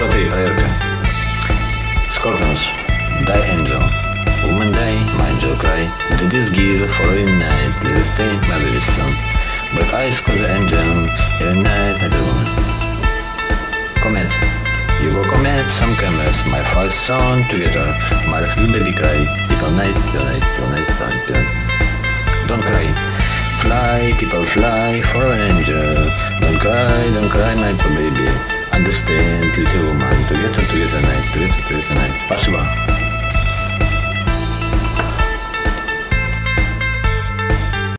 Смотри, проверка. Scorpions, Die Angel. Woman die, my angel cry. The this gear, following night, let us stay, my baby son. Black eyes call the angel, every night, every woman. Comet. You go comet, some cameras, my first son together, my little baby cry. People night, people night, people night, people night, people night. Don't cry. Fly, people fly, for an angel. Don't cry, my little baby. Understand, little woman, together, night, together.